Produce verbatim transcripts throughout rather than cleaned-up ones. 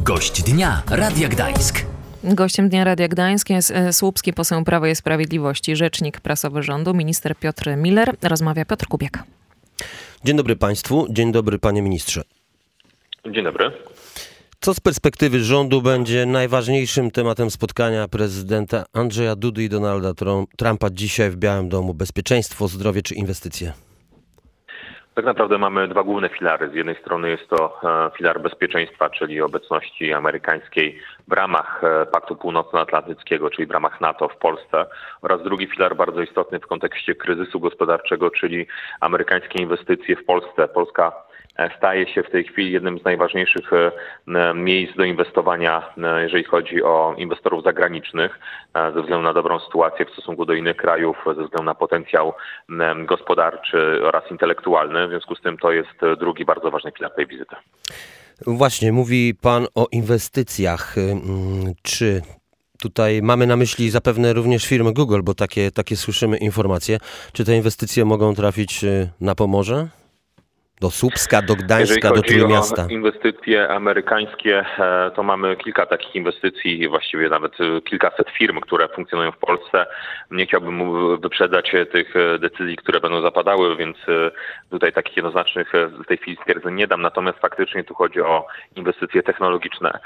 Gość dnia Radia Gdańsk. Gościem Dnia Radia Gdańsk jest słupski poseł Prawa i Sprawiedliwości, rzecznik prasowy rządu, minister Piotr Miller. Rozmawia Piotr Kubiak. Dzień dobry Państwu, dzień dobry Panie Ministrze. Dzień dobry. Co z perspektywy rządu będzie najważniejszym tematem spotkania prezydenta Andrzeja Dudy i Donalda Trumpa dzisiaj w Białym Domu? Bezpieczeństwo, zdrowie czy inwestycje? Tak naprawdę mamy dwa główne filary. Z jednej strony jest to filar bezpieczeństwa, czyli obecności amerykańskiej w ramach Paktu Północnoatlantyckiego, czyli w ramach NATO w Polsce, oraz drugi filar bardzo istotny w kontekście kryzysu gospodarczego, czyli amerykańskie inwestycje w Polsce. Polska staje się w tej chwili jednym z najważniejszych miejsc do inwestowania, jeżeli chodzi o inwestorów zagranicznych, ze względu na dobrą sytuację w stosunku do innych krajów, ze względu na potencjał gospodarczy oraz intelektualny. W związku z tym to jest drugi bardzo ważny filar tej wizyty. Właśnie, mówi Pan o inwestycjach. Czy tutaj mamy na myśli zapewne również firmę Google, bo takie, takie słyszymy informacje. Czy te inwestycje mogą trafić na Pomorze? Do Słupska, do Gdańska, do Trójmiasta. Jeżeli chodzi o inwestycje amerykańskie, to mamy kilka takich inwestycji, właściwie nawet kilkaset firm, które funkcjonują w Polsce. Nie chciałbym wyprzedzać tych decyzji, które będą zapadały, więc tutaj takich jednoznacznych w tej chwili stwierdzeń nie dam. Natomiast faktycznie tu chodzi o inwestycje technologiczne.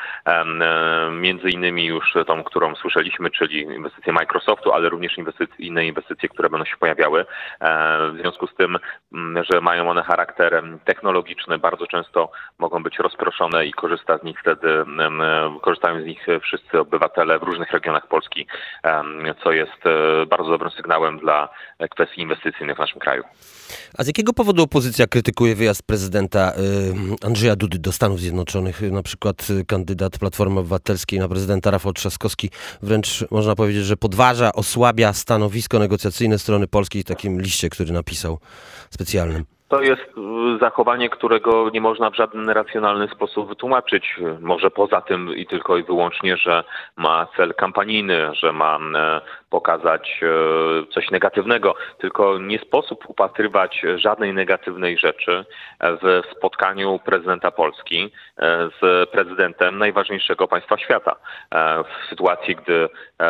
Między innymi już tą, którą słyszeliśmy, czyli inwestycje Microsoftu, ale również inwestycje, inne inwestycje, które będą się pojawiały. W związku z tym, że mają one charakter technologiczne, bardzo często mogą być rozproszone i korzysta z nich wtedy, korzystają z nich wszyscy obywatele w różnych regionach Polski, co jest bardzo dobrym sygnałem dla kwestii inwestycyjnych w naszym kraju. A z jakiego powodu opozycja krytykuje wyjazd prezydenta Andrzeja Dudy do Stanów Zjednoczonych? Na przykład kandydat Platformy Obywatelskiej na prezydenta Rafał Trzaskowski wręcz można powiedzieć, że podważa, osłabia stanowisko negocjacyjne strony polskiej w takim liście, który napisał specjalnym. To jest zachowanie, którego nie można w żaden racjonalny sposób wytłumaczyć. Może poza tym i tylko i wyłącznie, że ma cel kampanijny, że ma pokazać coś negatywnego. Tylko nie sposób upatrywać żadnej negatywnej rzeczy w spotkaniu prezydenta Polski z prezydentem najważniejszego państwa świata. W sytuacji, gdy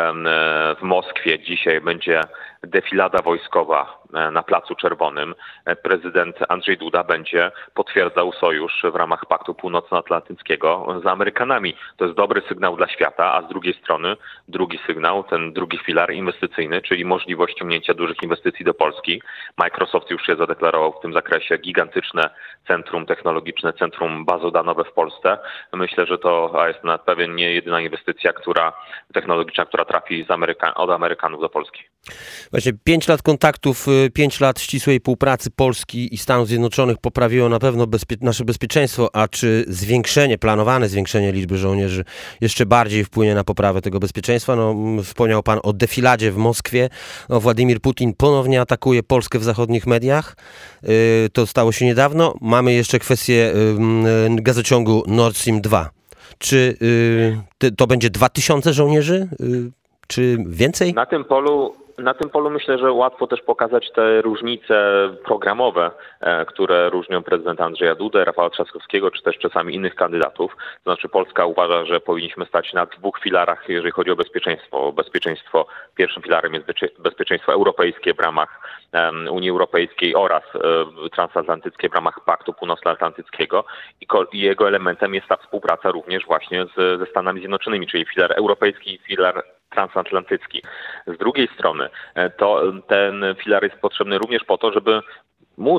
w Moskwie dzisiaj będzie defilada wojskowa na Placu Czerwonym, prezydent Andrzej Duda będzie potwierdzał sojusz w ramach Paktu Północnoatlantyckiego z Amerykanami. To jest dobry sygnał dla świata, a z drugiej strony drugi sygnał, ten drugi filar inwestycyjny, czyli możliwość ściągnięcia dużych inwestycji do Polski. Microsoft już się zadeklarował w tym zakresie, gigantyczne centrum technologiczne, centrum bazodanowe w Polsce. Myślę, że to jest na pewien nie jedyna inwestycja, która technologiczna, która trafi z Ameryka- od Amerykanów do Polski. Właśnie pięć lat kontaktów, pięć lat ścisłej współpracy Polski i Stanów Zjednoczonych poprawiło na pewno bezpie- nasze bezpieczeństwo, a czy zwiększenie, planowane zwiększenie liczby żołnierzy jeszcze bardziej wpłynie na poprawę tego bezpieczeństwa? No, wspomniał Pan o defiladzie w Moskwie. No, Władimir Putin ponownie atakuje Polskę w zachodnich mediach. Yy, to stało się niedawno. Mamy jeszcze kwestię yy, gazociągu Nord Stream dwa. Czy yy, to będzie dwa tysiące żołnierzy? Yy, czy więcej? Na tym polu Na tym polu myślę, że łatwo też pokazać te różnice programowe, które różnią prezydenta Andrzeja Dudę, Rafała Trzaskowskiego, czy też czasami innych kandydatów. To znaczy Polska uważa, że powinniśmy stać na dwóch filarach, jeżeli chodzi o bezpieczeństwo. Bezpieczeństwo, pierwszym filarem jest bezpieczeństwo europejskie w ramach Unii Europejskiej oraz transatlantyckie w ramach Paktu Północnoatlantyckiego i jego elementem jest ta współpraca również właśnie z, ze Stanami Zjednoczonymi, czyli filar europejski i filar transatlantycki. Z drugiej strony to ten filar jest potrzebny również po to, żeby móc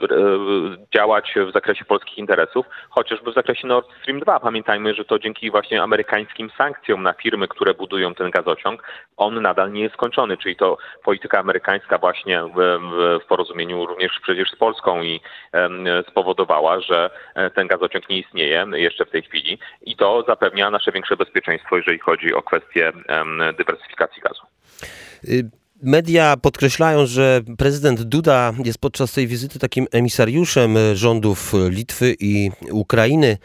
działać w zakresie polskich interesów, chociażby w zakresie Nord Stream dwa. Pamiętajmy, że to dzięki właśnie amerykańskim sankcjom na firmy, które budują ten gazociąg, on nadal nie jest skończony, czyli to polityka amerykańska właśnie w, w porozumieniu również przecież z Polską i spowodowała, że ten gazociąg nie istnieje jeszcze w tej chwili i to zapewnia nasze większe bezpieczeństwo, jeżeli chodzi o kwestię dywersyfikacji gazu. Media podkreślają, że prezydent Duda jest podczas tej wizyty takim emisariuszem rządów Litwy i Ukrainy,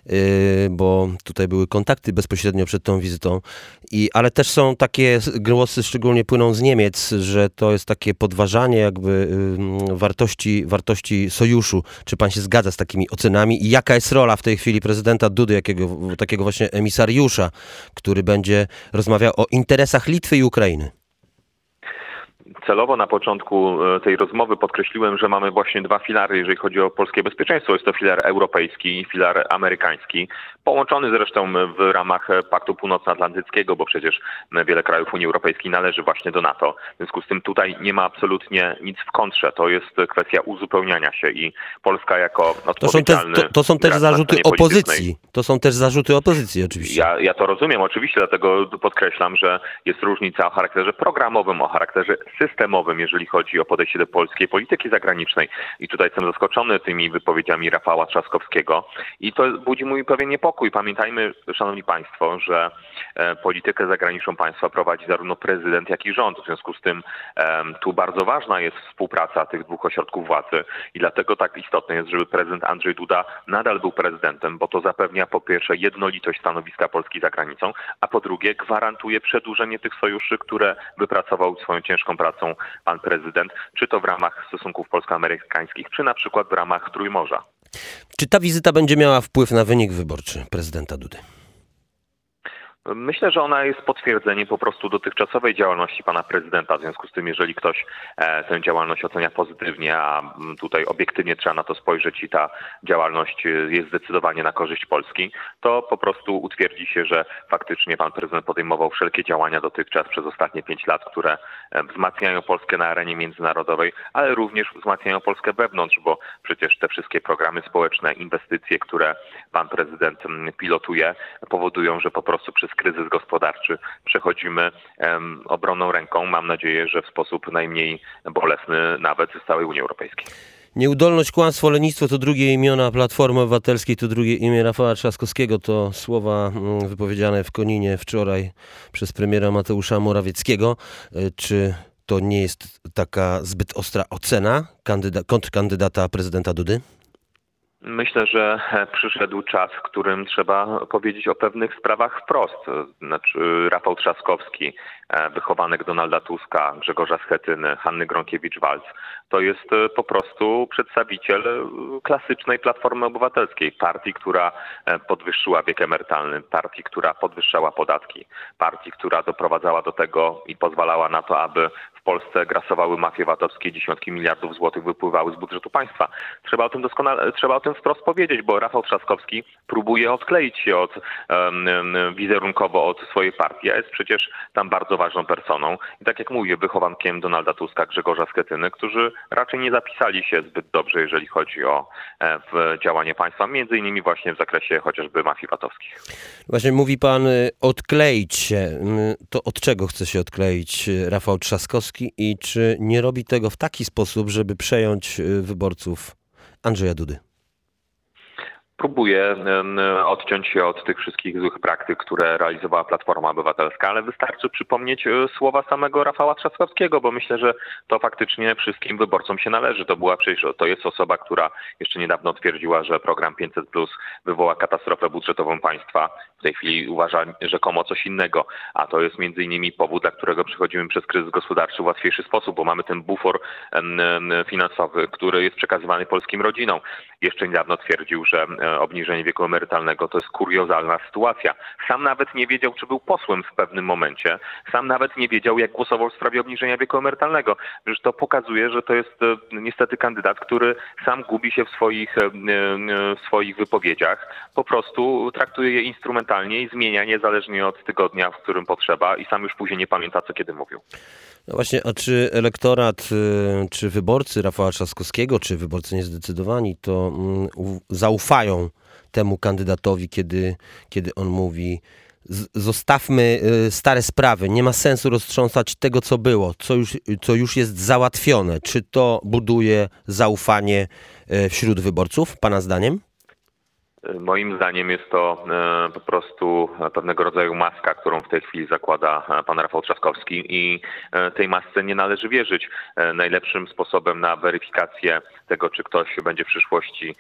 bo tutaj były kontakty bezpośrednio przed tą wizytą. I, ale też są takie głosy, szczególnie płyną z Niemiec, że to jest takie podważanie jakby wartości, wartości sojuszu. Czy pan się zgadza z takimi ocenami? I jaka jest rola w tej chwili prezydenta Dudy, jakiego, takiego właśnie emisariusza, który będzie rozmawiał o interesach Litwy i Ukrainy? Celowo na początku tej rozmowy podkreśliłem, że mamy właśnie dwa filary, jeżeli chodzi o polskie bezpieczeństwo. Jest to filar europejski i filar amerykański, połączony zresztą w ramach Paktu Północnoatlantyckiego, bo przecież wiele krajów Unii Europejskiej należy właśnie do NATO. W związku z tym tutaj nie ma absolutnie nic w kontrze. To jest kwestia uzupełniania się i Polska jako odpowiedzialny... To są, te, to, to są też zarzuty opozycji. To są też zarzuty opozycji oczywiście. Ja, ja to rozumiem oczywiście, dlatego podkreślam, że jest różnica o charakterze programowym, o charakterze systemowym, jeżeli chodzi o podejście do polskiej polityki zagranicznej. I tutaj jestem zaskoczony tymi wypowiedziami Rafała Trzaskowskiego i to budzi mój pewien niepokój. Pamiętajmy, szanowni państwo, że e, politykę zagraniczną państwa prowadzi zarówno prezydent, jak i rząd. W związku z tym e, tu bardzo ważna jest współpraca tych dwóch ośrodków władzy i dlatego tak istotne jest, żeby prezydent Andrzej Duda nadal był prezydentem, bo to zapewnia po pierwsze jednolitość stanowiska Polski za granicą, a po drugie gwarantuje przedłużenie tych sojuszy, które wypracował swoją ciężką pracą pan prezydent, czy to w ramach stosunków polsko-amerykańskich, czy na przykład w ramach Trójmorza. Czy ta wizyta będzie miała wpływ na wynik wyborczy prezydenta Dudy? Myślę, że ona jest potwierdzeniem po prostu dotychczasowej działalności pana prezydenta. W związku z tym, jeżeli ktoś e, tę działalność ocenia pozytywnie, a tutaj obiektywnie trzeba na to spojrzeć i ta działalność jest zdecydowanie na korzyść Polski, to po prostu utwierdzi się, że faktycznie pan prezydent podejmował wszelkie działania dotychczas przez ostatnie pięć lat, które wzmacniają Polskę na arenie międzynarodowej, ale również wzmacniają Polskę wewnątrz, bo przecież te wszystkie programy społeczne, inwestycje, które pan prezydent pilotuje, powodują, że po prostu przez kryzys gospodarczy przechodzimy um, obronną ręką. Mam nadzieję, że w sposób najmniej bolesny nawet z całej Unii Europejskiej. Nieudolność, kłamstwo, lenistwo to drugie imiona Platformy Obywatelskiej, to drugie imię Rafała Trzaskowskiego. To słowa wypowiedziane w Koninie wczoraj przez premiera Mateusza Morawieckiego. Czy to nie jest taka zbyt ostra ocena kandyda- kontrkandydata prezydenta Dudy? Myślę, że przyszedł czas, w którym trzeba powiedzieć o pewnych sprawach wprost. Znaczy Rafał Trzaskowski, wychowanek Donalda Tuska, Grzegorza Schetyny, Hanny Gronkiewicz-Waltz, to jest po prostu przedstawiciel klasycznej Platformy Obywatelskiej, partii, która podwyższyła wiek emerytalny, partii, która podwyższała podatki, partii, która doprowadzała do tego i pozwalała na to, aby w Polsce grasowały mafie VAT-owskie, dziesiątki miliardów złotych wypływały z budżetu państwa. Trzeba o tym doskonale, trzeba o tym wprost powiedzieć, bo Rafał Trzaskowski próbuje odkleić się od um, wizerunkowo od swojej partii, a jest przecież tam bardzo ważną personą. I tak jak mówię, wychowankiem Donalda Tuska, Grzegorza Schetyny, którzy raczej nie zapisali się zbyt dobrze, jeżeli chodzi o e, w działanie państwa, między innymi właśnie w zakresie chociażby mafii VAT-owskich. Właśnie mówi pan odkleić się. To od czego chce się odkleić Rafał Trzaskowski i czy nie robi tego w taki sposób, żeby przejąć wyborców Andrzeja Dudy? Próbuje odciąć się od tych wszystkich złych praktyk, które realizowała Platforma Obywatelska, ale wystarczy przypomnieć słowa samego Rafała Trzaskowskiego, bo myślę, że to faktycznie wszystkim wyborcom się należy. To była przecież, to jest osoba, która jeszcze niedawno twierdziła, że program pięćset plus wywoła katastrofę budżetową państwa. W tej chwili uważa rzekomo coś innego, a to jest między innymi powód, dla którego przechodzimy przez kryzys gospodarczy w łatwiejszy sposób, bo mamy ten bufor finansowy, który jest przekazywany polskim rodzinom. Jeszcze niedawno twierdził, że obniżenie wieku emerytalnego to jest kuriozalna sytuacja. Sam nawet nie wiedział, czy był posłem w pewnym momencie. Sam nawet nie wiedział, jak głosował w sprawie obniżenia wieku emerytalnego. Przecież to pokazuje, że to jest niestety kandydat, który sam gubi się w swoich, w swoich wypowiedziach. Po prostu traktuje je instrumentalnie i zmienia niezależnie od tygodnia, w którym potrzeba i sam już później nie pamięta, co kiedy mówił. No właśnie, a czy elektorat, czy wyborcy Rafała Trzaskowskiego, czy wyborcy niezdecydowani, to zaufają temu kandydatowi, kiedy, kiedy on mówi: zostawmy stare sprawy, nie ma sensu roztrząsać tego, co było, co już, co już jest załatwione. Czy to buduje zaufanie wśród wyborców, pana zdaniem? Moim zdaniem jest to po prostu pewnego rodzaju maska, którą w tej chwili zakłada pan Rafał Trzaskowski i tej masce nie należy wierzyć. Najlepszym sposobem na weryfikację tego, czy ktoś będzie w przyszłości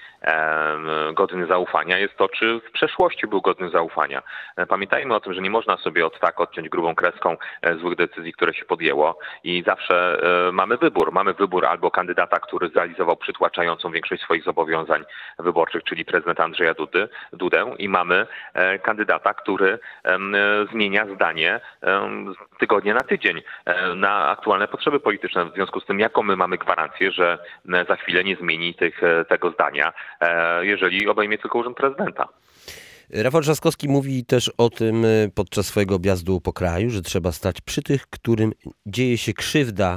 godny zaufania, jest to, czy w przeszłości był godny zaufania. Pamiętajmy o tym, że nie można sobie od tak odciąć grubą kreską złych decyzji, które się podjęło i zawsze mamy wybór. Mamy wybór albo kandydata, który zrealizował przytłaczającą większość swoich zobowiązań wyborczych, czyli prezydent Andrzeja Dudy, Dudę i mamy e, kandydata, który e, zmienia zdanie e, z tygodnia na tydzień e, na aktualne potrzeby polityczne. W związku z tym, jaką my mamy gwarancję, że e, za chwilę nie zmieni tych, e, tego zdania, e, jeżeli obejmie tylko urząd prezydenta. Rafał Trzaskowski mówi też o tym podczas swojego objazdu po kraju, że trzeba stać przy tych, którym dzieje się krzywda,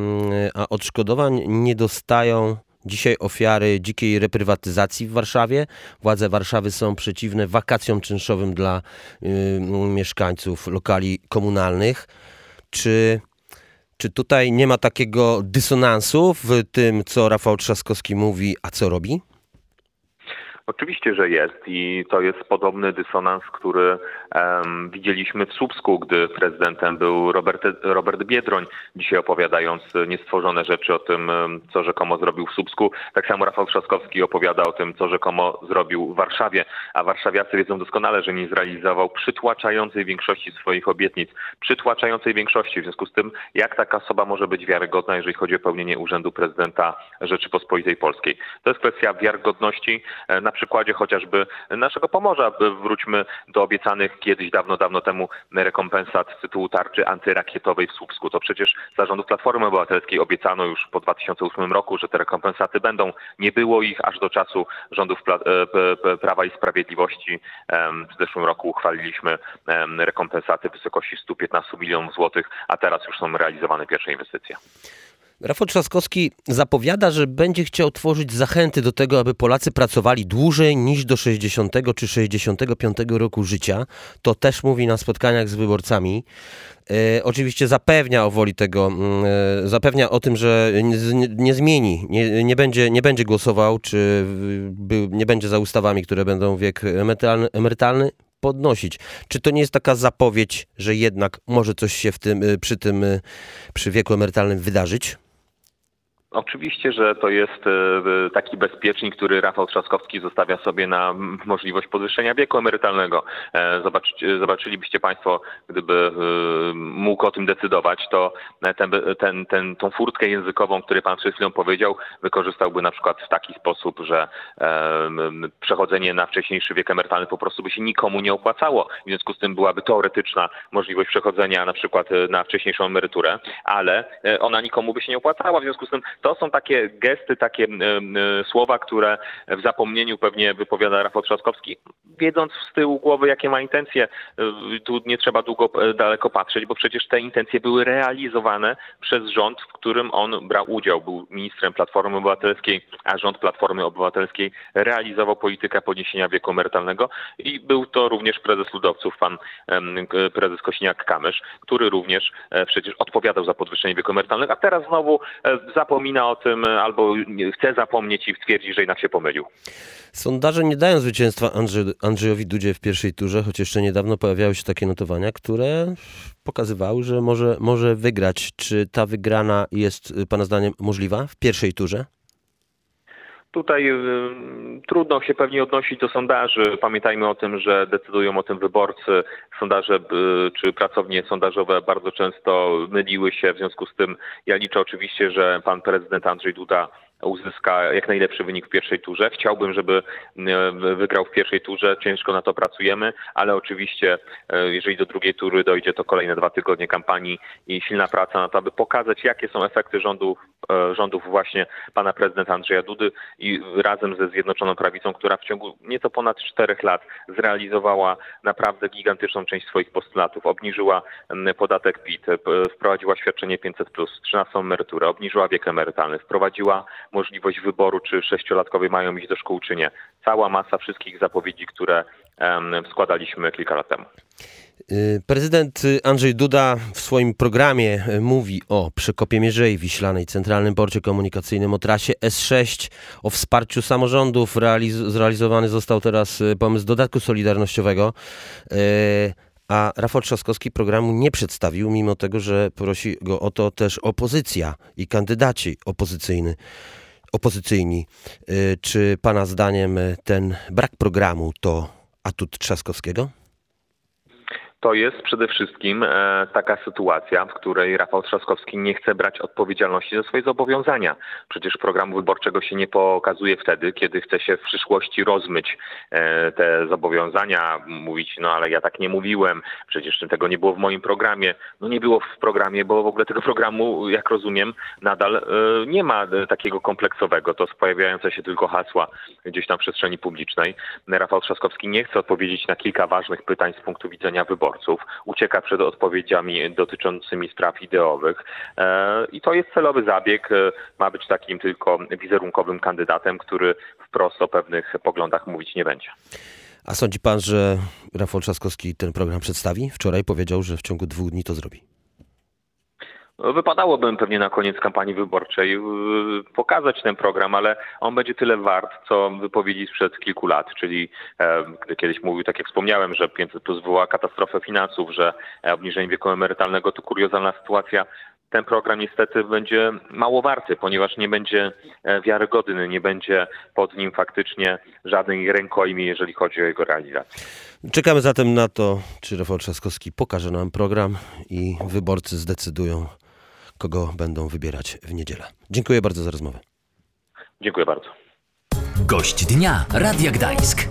a odszkodowań nie dostają dzisiaj ofiary dzikiej reprywatyzacji w Warszawie. Władze Warszawy są przeciwne wakacjom czynszowym dla y, mieszkańców lokali komunalnych. Czy, czy tutaj nie ma takiego dysonansu w tym, co Rafał Trzaskowski mówi, a co robi? Oczywiście, że jest i to jest podobny dysonans, który um, widzieliśmy w Słupsku, gdy prezydentem był Robert, Robert Biedroń, dzisiaj opowiadając niestworzone rzeczy o tym, co rzekomo zrobił w Słupsku. Tak samo Rafał Trzaskowski opowiada o tym, co rzekomo zrobił w Warszawie, a warszawiacy wiedzą doskonale, że nie zrealizował przytłaczającej większości swoich obietnic, przytłaczającej większości. W związku z tym, jak taka osoba może być wiarygodna, jeżeli chodzi o pełnienie urzędu prezydenta Rzeczypospolitej Polskiej? To jest kwestia wiarygodności, na przykładzie chociażby naszego Pomorza. Wróćmy do obiecanych kiedyś dawno, dawno temu rekompensat z tytułu tarczy antyrakietowej w Słupsku. To przecież za rządów Platformy Obywatelskiej obiecano już po dwa tysiące ósmym roku, że te rekompensaty będą. Nie było ich aż do czasu rządów Prawa i Sprawiedliwości. W zeszłym roku uchwaliliśmy rekompensaty w wysokości stu piętnastu milionów złotych, a teraz już są realizowane pierwsze inwestycje. Rafał Trzaskowski zapowiada, że będzie chciał tworzyć zachęty do tego, aby Polacy pracowali dłużej niż do sześćdziesiątego czy sześćdziesiątego piątego roku życia. To też mówi na spotkaniach z wyborcami. E, oczywiście zapewnia o woli tego, e, zapewnia o tym, że nie, nie zmieni, nie, nie, będzie, nie będzie głosował, czy by, nie będzie za ustawami, które będą wiek emerytalny, emerytalny podnosić. Czy to nie jest taka zapowiedź, że jednak może coś się w tym, przy tym, przy wieku emerytalnym wydarzyć? Oczywiście, że to jest taki bezpiecznik, który Rafał Trzaskowski zostawia sobie na możliwość podwyższenia wieku emerytalnego. Zobacz, zobaczylibyście Państwo, gdyby mógł o tym decydować, to ten, ten, ten, tą furtkę językową, którą Pan przed chwilą powiedział, wykorzystałby na przykład w taki sposób, że przechodzenie na wcześniejszy wiek emerytalny po prostu by się nikomu nie opłacało. W związku z tym byłaby teoretyczna możliwość przechodzenia na przykład na wcześniejszą emeryturę, ale ona nikomu by się nie opłacała. W związku z tym to są takie gesty, takie y, y, słowa, które w zapomnieniu pewnie wypowiada Rafał Trzaskowski, wiedząc z tyłu głowy, jakie ma intencje. Y, tu nie trzeba długo daleko patrzeć, bo przecież te intencje były realizowane przez rząd, w którym on brał udział. Był ministrem Platformy Obywatelskiej, a rząd Platformy Obywatelskiej realizował politykę podniesienia wieku emerytalnego i był to również prezes ludowców, pan y, prezes Kosiniak-Kamysz, który również y, przecież odpowiadał za podwyższenie wieku emerytalnego, a teraz znowu y, zapomina o tym albo chce zapomnieć i stwierdzi, że jednak się pomylił. Sondaże nie dają zwycięstwa Andrzej, Andrzejowi Dudzie w pierwszej turze, choć jeszcze niedawno pojawiały się takie notowania, które pokazywały, że może, może wygrać. Czy ta wygrana jest Pana zdaniem możliwa w pierwszej turze? Tutaj y, trudno się pewnie odnosić do sondaży. Pamiętajmy o tym, że decydują o tym wyborcy. Sondaże y, czy pracownie sondażowe bardzo często myliły się. W związku z tym ja liczę oczywiście, że pan prezydent Andrzej Duda uzyska jak najlepszy wynik w pierwszej turze. Chciałbym, żeby wygrał w pierwszej turze. Ciężko na to pracujemy, ale oczywiście jeżeli do drugiej tury dojdzie, to kolejne dwa tygodnie kampanii i silna praca na to, aby pokazać, jakie są efekty rządów, rządów właśnie pana prezydenta Andrzeja Dudy i razem ze Zjednoczoną Prawicą, która w ciągu nieco ponad czterech lat zrealizowała naprawdę gigantyczną część swoich postulatów. Obniżyła podatek P I T, wprowadziła świadczenie pięćset plus, trzynastą emeryturę, obniżyła wiek emerytalny, wprowadziła możliwość wyboru, czy sześciolatkowie mają iść do szkół, czy nie. Cała masa wszystkich zapowiedzi, które um, składaliśmy kilka lat temu. Prezydent Andrzej Duda w swoim programie mówi o przekopie Mierzei Wiślanej, Centralnym Porcie Komunikacyjnym, o trasie S sześć, o wsparciu samorządów. Realiz- zrealizowany został teraz pomysł dodatku solidarnościowego, a Rafał Trzaskowski programu nie przedstawił, mimo tego, że prosi go o to też opozycja i kandydaci opozycyjni. opozycyjni. Czy pana zdaniem ten brak programu to atut Trzaskowskiego? To jest przede wszystkim e, taka sytuacja, w której Rafał Trzaskowski nie chce brać odpowiedzialności za swoje zobowiązania. Przecież programu wyborczego się nie pokazuje wtedy, kiedy chce się w przyszłości rozmyć e, te zobowiązania, mówić, no ale ja tak nie mówiłem, przecież tego nie było w moim programie. No nie było w programie, bo w ogóle tego programu, jak rozumiem, nadal e, nie ma e, takiego kompleksowego. To pojawiające się tylko hasła gdzieś tam w przestrzeni publicznej. Rafał Trzaskowski nie chce odpowiedzieć na kilka ważnych pytań z punktu widzenia wyborców. Ucieka przed odpowiedziami dotyczącymi spraw ideowych i to jest celowy zabieg. Ma być takim tylko wizerunkowym kandydatem, który wprost o pewnych poglądach mówić nie będzie. A sądzi pan, że Rafał Trzaskowski ten program przedstawi? Wczoraj powiedział, że w ciągu dwóch dni to zrobi. Wypadałoby pewnie na koniec kampanii wyborczej pokazać ten program, ale on będzie tyle wart, co wypowiedzi sprzed kilku lat, czyli gdy kiedyś mówił, tak jak wspomniałem, że pięćset plus wywoła katastrofę finansów, że obniżenie wieku emerytalnego to kuriozalna sytuacja. Ten program niestety będzie mało warty, ponieważ nie będzie wiarygodny, nie będzie pod nim faktycznie żadnej rękojmi, jeżeli chodzi o jego realizację. Czekamy zatem na to, czy Rafał Trzaskowski pokaże nam program i wyborcy zdecydują, kogo będą wybierać w niedzielę. Dziękuję bardzo za rozmowę. Dziękuję bardzo. Gość dnia Radia Gdańsk.